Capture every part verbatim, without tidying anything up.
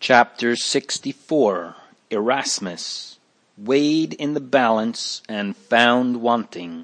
Chapter sixty-four. Erasmus, weighed in the balance and found wanting.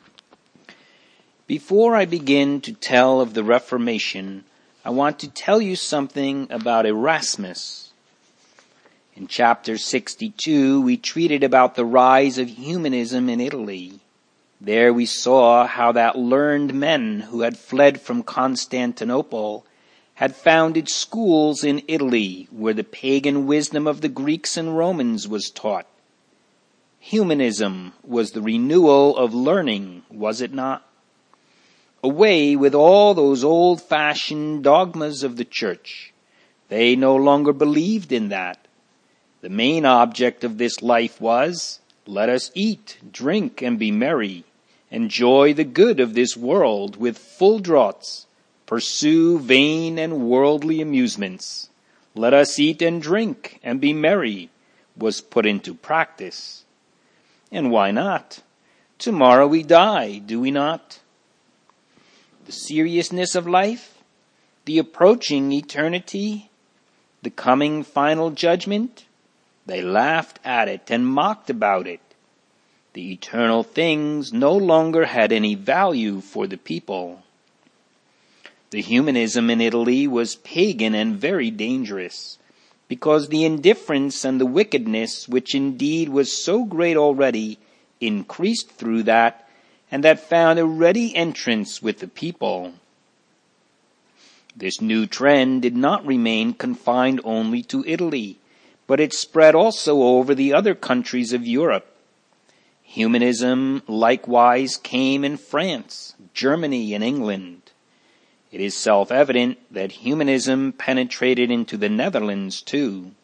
Before I begin to tell of the Reformation, I want to tell you something about Erasmus. In chapter sixty-two, we treated about the rise of humanism in Italy. There we saw how that learned men who had fled from Constantinople had founded schools in Italy where the pagan wisdom of the Greeks and Romans was taught. Humanism was the renewal of learning, was it not? Away with all those old-fashioned dogmas of the church. They no longer believed in that. The main object of this life was, let us eat, drink, and be merry. Enjoy the good of this world with full draughts. Pursue vain and worldly amusements. Let us eat and drink and be merry was put into practice. And why not? Tomorrow we die, do we not? The seriousness of life, the approaching eternity, the coming final judgment, they laughed at it and mocked about it. The eternal things no longer had any value for the people. The humanism in Italy was pagan and very dangerous, because the indifference and the wickedness, which indeed was so great already, increased through that, and that found a ready entrance with the people. This new trend did not remain confined only to Italy, but it spread also over the other countries of Europe. Humanism likewise came in France, Germany, and England. It is self-evident that humanism penetrated into the Netherlands too.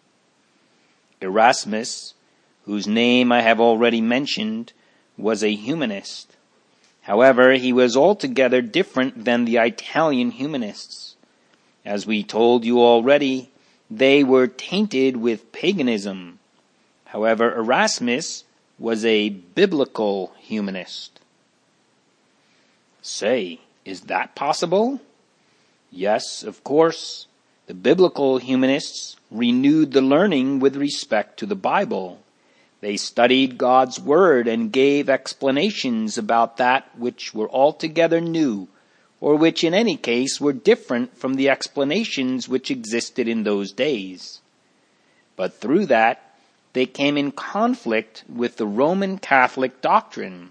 Erasmus, whose name I have already mentioned, was a humanist. However, he was altogether different than the Italian humanists. As we told you already, they were tainted with paganism. However, Erasmus was a biblical humanist. Say, is that possible? Yes, of course. The biblical humanists renewed the learning with respect to the Bible. They studied God's Word and gave explanations about that which were altogether new, or which in any case were different from the explanations which existed in those days. But through that, they came in conflict with the Roman Catholic doctrine.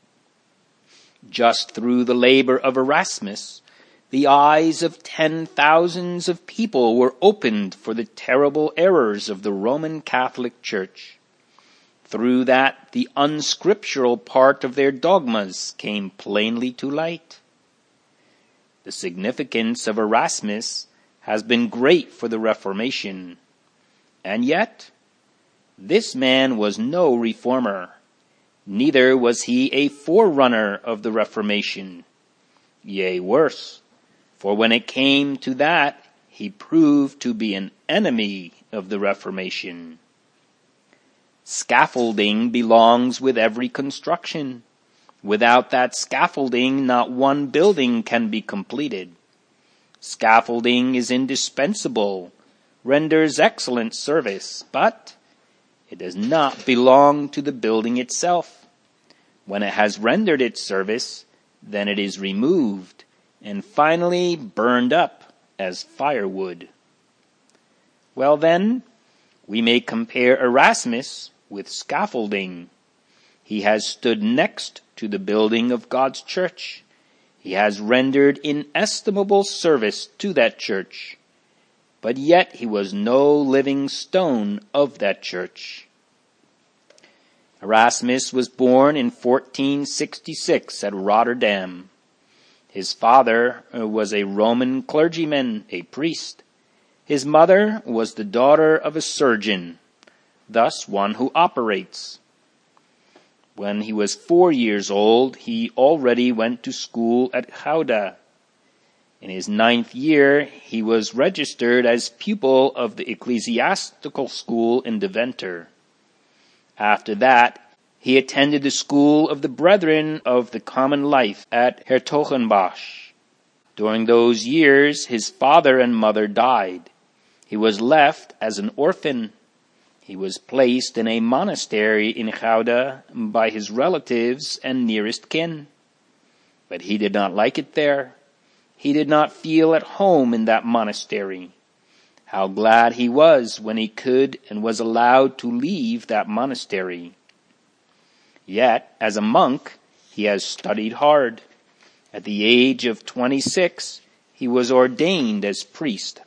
Just through the labor of Erasmus, the eyes of ten thousands of people were opened for the terrible errors of the Roman Catholic Church. Through that, the unscriptural part of their dogmas came plainly to light. The significance of Erasmus has been great for the Reformation. And yet, this man was no reformer. Neither was he a forerunner of the Reformation. Yea, worse. For when it came to that, he proved to be an enemy of the Reformation. Scaffolding belongs with every construction. Without that scaffolding, not one building can be completed. Scaffolding is indispensable, renders excellent service, but it does not belong to the building itself. When it has rendered its service, then it is removed, and finally burned up as firewood. Well then, we may compare Erasmus with scaffolding. He has stood next to the building of God's church. He has rendered inestimable service to that church, but yet he was no living stone of that church. Erasmus was born in fourteen sixty-six at Rotterdam. His father was a Roman clergyman, a priest. His mother was the daughter of a surgeon, thus one who operates. When he was four years old, he already went to school at Gouda. In his ninth year, he was registered as pupil of the ecclesiastical school in Deventer. After that, he attended the school of the Brethren of the Common Life at Hertogenbosch. During those years, his father and mother died. He was left as an orphan. He was placed in a monastery in Gouda by his relatives and nearest kin. But he did not like it there. He did not feel at home in that monastery. How glad he was when he could and was allowed to leave that monastery. Yet, as a monk, he has studied hard. At the age of twenty-six, he was ordained as priest.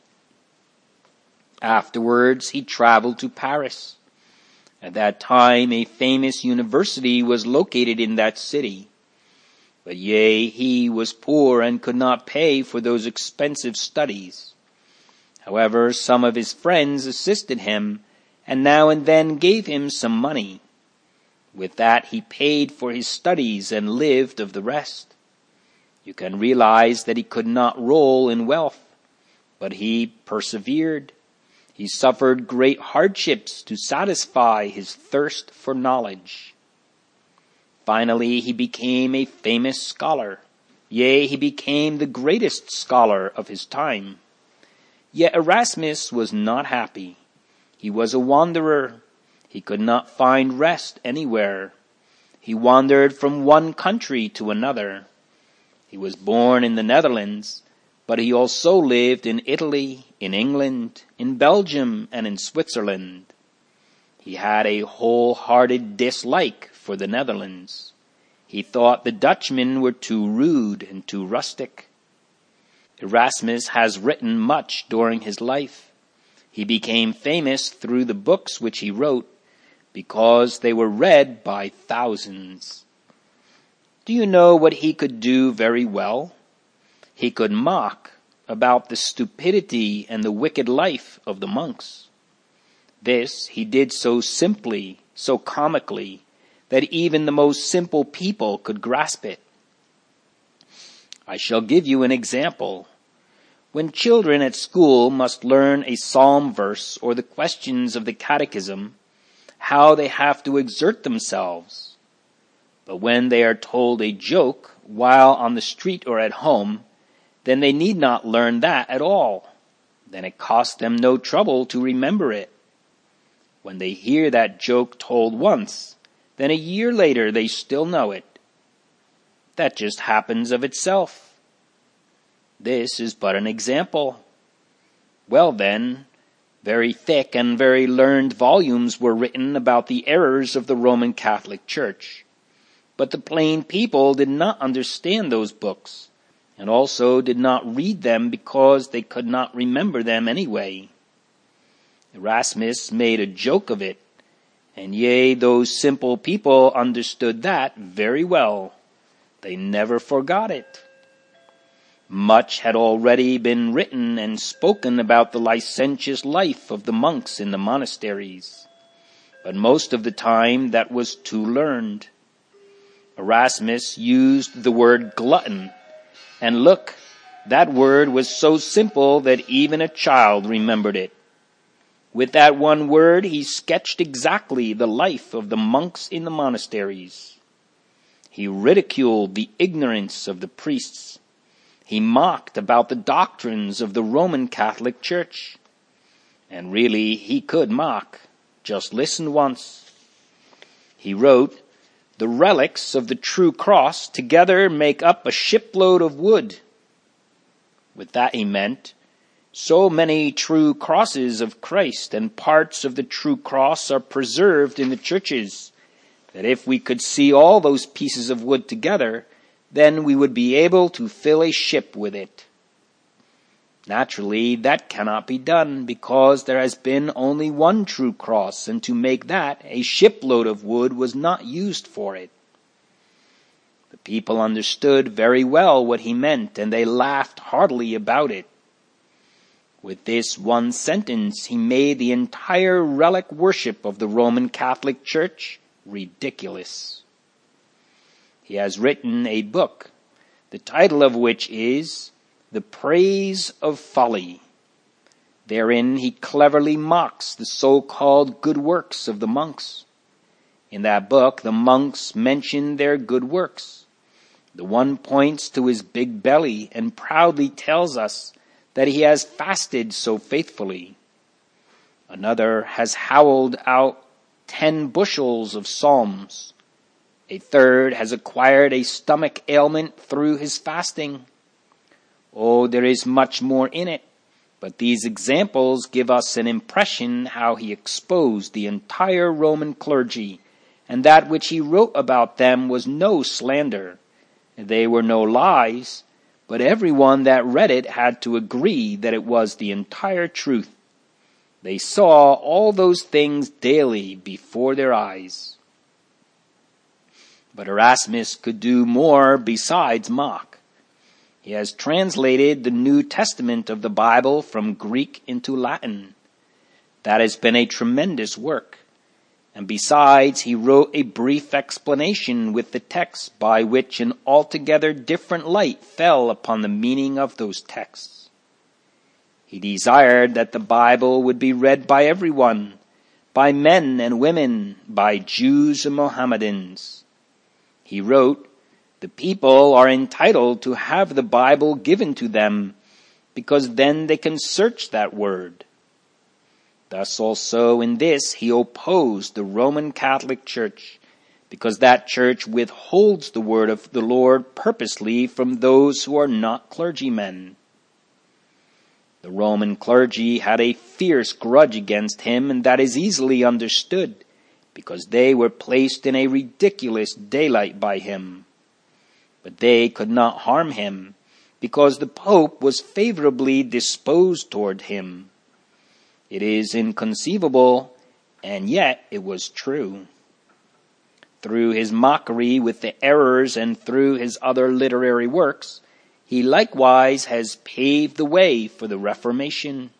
Afterwards, he traveled to Paris. At that time, a famous university was located in that city. But yea, he was poor and could not pay for those expensive studies. However, some of his friends assisted him, and now and then gave him some money. With that, he paid for his studies and lived of the rest. You can realize that he could not roll in wealth, but he persevered. He suffered great hardships to satisfy his thirst for knowledge. Finally, he became a famous scholar. Yea, he became the greatest scholar of his time. Yet Erasmus was not happy. He was a wanderer. He could not find rest anywhere. He wandered from one country to another. He was born in the Netherlands, but he also lived in Italy, in England, in Belgium, and in Switzerland. He had a wholehearted dislike for the Netherlands. He thought the Dutchmen were too rude and too rustic. Erasmus has written much during his life. He became famous through the books which he wrote, because they were read by thousands. Do you know what he could do very well? He could mock about the stupidity and the wicked life of the monks. This he did so simply, so comically, that even the most simple people could grasp it. I shall give you an example. When children at school must learn a psalm verse or the questions of the catechism, how they have to exert themselves. But when they are told a joke while on the street or at home, then they need not learn that at all. Then it costs them no trouble to remember it. When they hear that joke told once, then a year later they still know it. That just happens of itself. This is but an example. Well then, very thick and very learned volumes were written about the errors of the Roman Catholic Church. But the plain people did not understand those books, and also did not read them because they could not remember them anyway. Erasmus made a joke of it, and yea, those simple people understood that very well. They never forgot it. Much had already been written and spoken about the licentious life of the monks in the monasteries, but most of the time that was too learned. Erasmus used the word glutton, and look, that word was so simple that even a child remembered it. With that one word, he sketched exactly the life of the monks in the monasteries. He ridiculed the ignorance of the priests. He mocked about the doctrines of the Roman Catholic Church. And really, he could mock. Just listen once. He wrote, "The relics of the true cross together make up a shipload of wood." With that he meant, so many true crosses of Christ and parts of the true cross are preserved in the churches, that if we could see all those pieces of wood together, then we would be able to fill a ship with it. Naturally, that cannot be done, because there has been only one true cross, and to make that, a shipload of wood was not used for it. The people understood very well what he meant, and they laughed heartily about it. With this one sentence, he made the entire relic worship of the Roman Catholic Church ridiculous. He has written a book, the title of which is The Praise of Folly. Therein he cleverly mocks the so-called good works of the monks. In that book, the monks mention their good works. The one points to his big belly and proudly tells us that he has fasted so faithfully. Another has howled out ten bushels of psalms. A third has acquired a stomach ailment through his fasting. Oh, there is much more in it, but these examples give us an impression how he exposed the entire Roman clergy, and that which he wrote about them was no slander. They were no lies, but everyone that read it had to agree that it was the entire truth. They saw all those things daily before their eyes. But Erasmus could do more besides mock. He has translated the New Testament of the Bible from Greek into Latin. That has been a tremendous work. And besides, he wrote a brief explanation with the text by which an altogether different light fell upon the meaning of those texts. He desired that the Bible would be read by everyone, by men and women, by Jews and Mohammedans. He wrote, "The people are entitled to have the Bible given to them, because then they can search that word." Thus also in this he opposed the Roman Catholic Church, because that church withholds the word of the Lord purposely from those who are not clergymen. The Roman clergy had a fierce grudge against him, and that is easily understood, because they were placed in a ridiculous daylight by him. But they could not harm him, because the Pope was favorably disposed toward him. It is inconceivable, and yet it was true. Through his mockery with the errors and through his other literary works, he likewise has paved the way for the Reformation.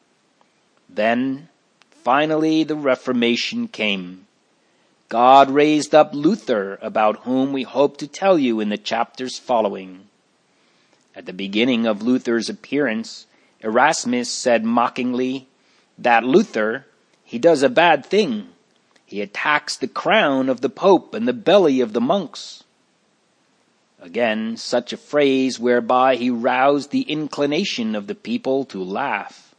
Then, finally, the Reformation came. God raised up Luther, about whom we hope to tell you in the chapters following. At the beginning of Luther's appearance, Erasmus said mockingly, "That Luther, he does a bad thing. He attacks the crown of the Pope and the belly of the monks." Again, such a phrase whereby he roused the inclination of the people to laugh.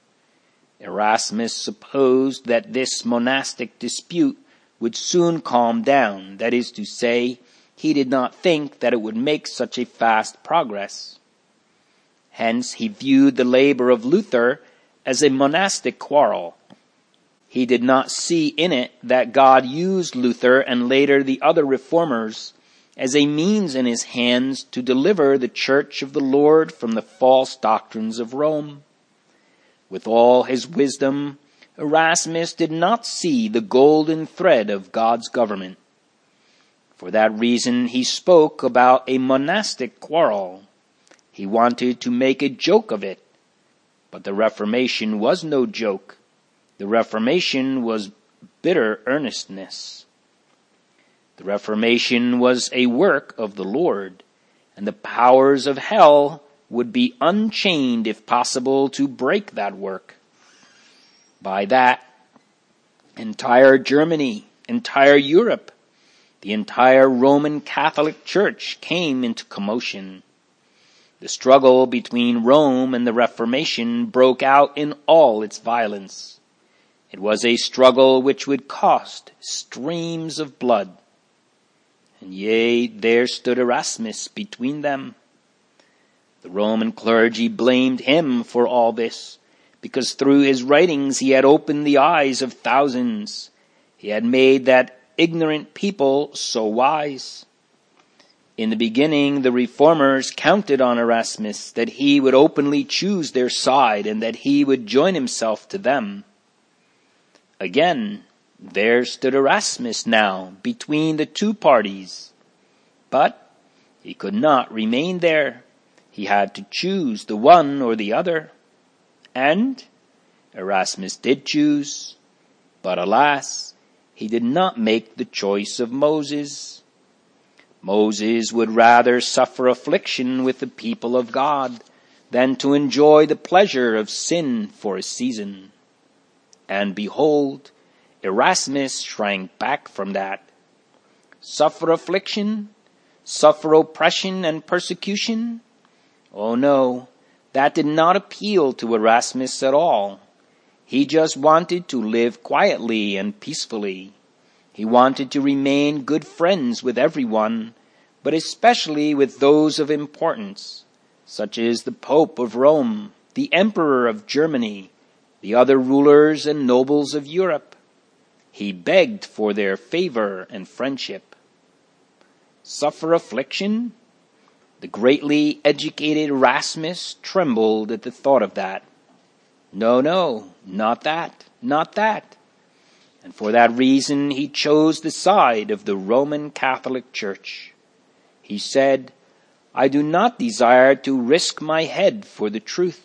Erasmus supposed that this monastic dispute would soon calm down. That is to say, he did not think that it would make such a fast progress. Hence, he viewed the labor of Luther as a monastic quarrel. He did not see in it that God used Luther and later the other reformers as a means in his hands to deliver the Church of the Lord from the false doctrines of Rome. With all his wisdom, Erasmus did not see the golden thread of God's government. For that reason, he spoke about a monastic quarrel. He wanted to make a joke of it. But the Reformation was no joke. The Reformation was bitter earnestness. The Reformation was a work of the Lord, and the powers of hell would be unchained if possible to break that work. By that, entire Germany, entire Europe, the entire Roman Catholic Church came into commotion. The struggle between Rome and the Reformation broke out in all its violence. It was a struggle which would cost streams of blood. And yea, there stood Erasmus between them. The Roman clergy blamed him for all this, because through his writings he had opened the eyes of thousands. He had made that ignorant people so wise. In the beginning, the reformers counted on Erasmus, that he would openly choose their side and that he would join himself to them. Again, there stood Erasmus now between the two parties. But he could not remain there. He had to choose the one or the other. And Erasmus did choose. But alas, he did not make the choice of Moses. Moses would rather suffer affliction with the people of God than to enjoy the pleasure of sin for a season. And behold, Erasmus shrank back from that. Suffer affliction? Suffer oppression and persecution? Oh no, that did not appeal to Erasmus at all. He just wanted to live quietly and peacefully. He wanted to remain good friends with everyone, but especially with those of importance, such as the Pope of Rome, the Emperor of Germany, the other rulers and nobles of Europe. He begged for their favor and friendship. Suffer affliction? The greatly educated Erasmus trembled at the thought of that. No, no, not that, not that. And for that reason he chose the side of the Roman Catholic Church. He said, I do not desire to risk my head for the truth.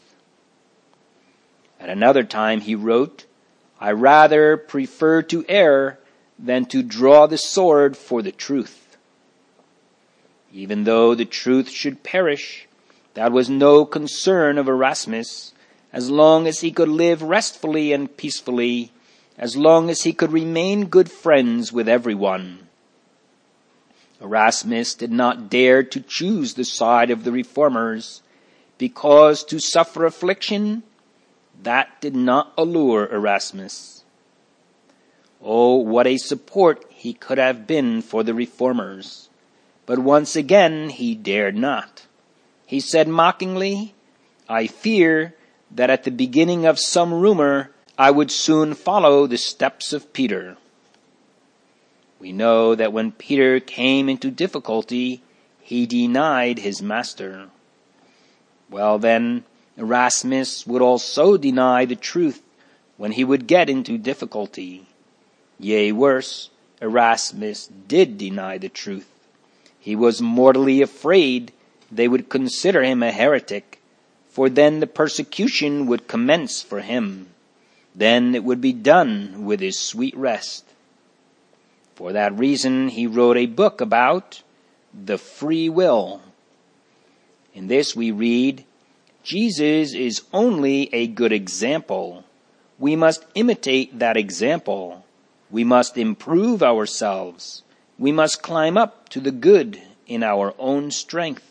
At another time he wrote, I rather prefer to err than to draw the sword for the truth. Even though the truth should perish, that was no concern of Erasmus, as long as he could live restfully and peacefully, as long as he could remain good friends with everyone. Erasmus did not dare to choose the side of the reformers, because to suffer affliction, that did not allure Erasmus. Oh, what a support he could have been for the reformers. But once again he dared not. He said mockingly, I fear that at the beginning of some rumor I would soon follow the steps of Peter. We know that when Peter came into difficulty, he denied his master. Well then, Erasmus would also deny the truth when he would get into difficulty. Yea, worse, Erasmus did deny the truth. He was mortally afraid they would consider him a heretic, for then the persecution would commence for him. Then it would be done with his sweet rest. For that reason he wrote a book about the free will. In this we read, Jesus is only a good example. We must imitate that example. We must improve ourselves. We must climb up to the good in our own strength.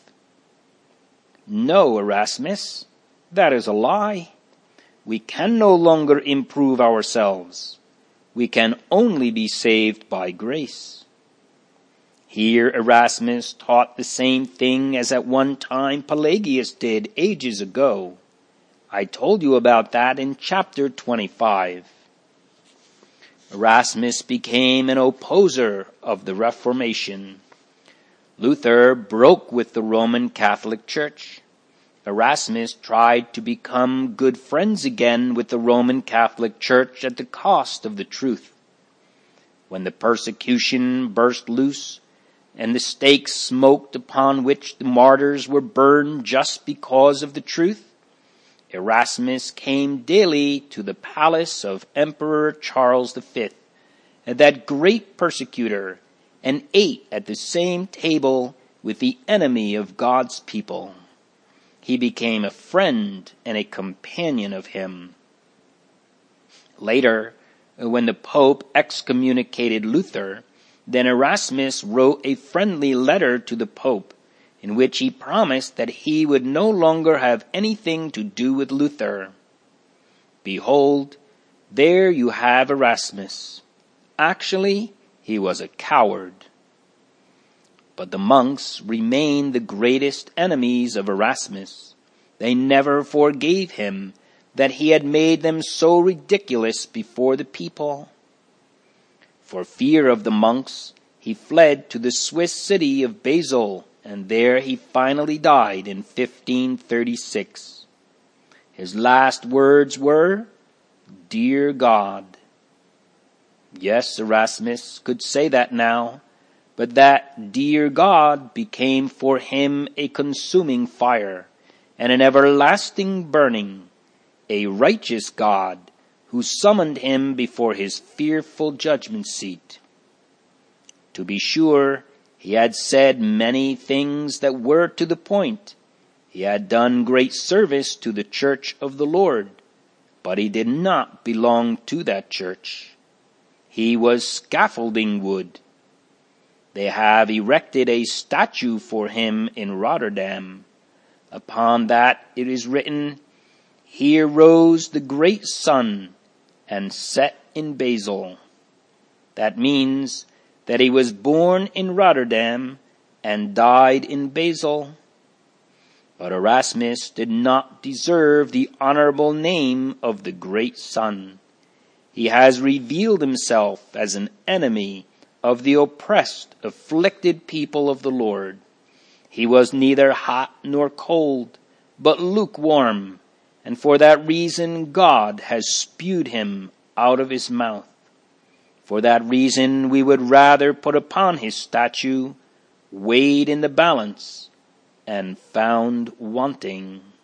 No, Erasmus, that is a lie. We can no longer improve ourselves. We can only be saved by grace. Here Erasmus taught the same thing as at one time Pelagius did ages ago. I told you about that in chapter twenty-five. Erasmus became an opposer of the Reformation. Luther broke with the Roman Catholic Church. Erasmus tried to become good friends again with the Roman Catholic Church at the cost of the truth. When the persecution burst loose, and the stakes smoked upon which the martyrs were burned just because of the truth, Erasmus came daily to the palace of Emperor Charles the Fifth, and that great persecutor, and ate at the same table with the enemy of God's people. He became a friend and a companion of him. Later, when the Pope excommunicated Luther, then Erasmus wrote a friendly letter to the Pope, in which he promised that he would no longer have anything to do with Luther. Behold, there you have Erasmus. Actually, he was a coward. But the monks remained the greatest enemies of Erasmus. They never forgave him that he had made them so ridiculous before the people. For fear of the monks, he fled to the Swiss city of Basel, and there he finally died in fifteen thirty-six. His last words were, Dear God. Yes, Erasmus could say that now, but that dear God became for him a consuming fire and an everlasting burning, a righteous God who summoned him before his fearful judgment seat. To be sure, he had said many things that were to the point. He had done great service to the church of the Lord, but he did not belong to that church. He was scaffolding wood. They have erected a statue for him in Rotterdam. Upon that it is written, Here rose the great sun and set in Basel. That means that he was born in Rotterdam and died in Basel. But Erasmus did not deserve the honorable name of the great son. He has revealed himself as an enemy of the oppressed, afflicted people of the Lord. He was neither hot nor cold, but lukewarm, and for that reason God has spewed him out of his mouth. For that reason we would rather put upon his statue, weighed in the balance, and found wanting.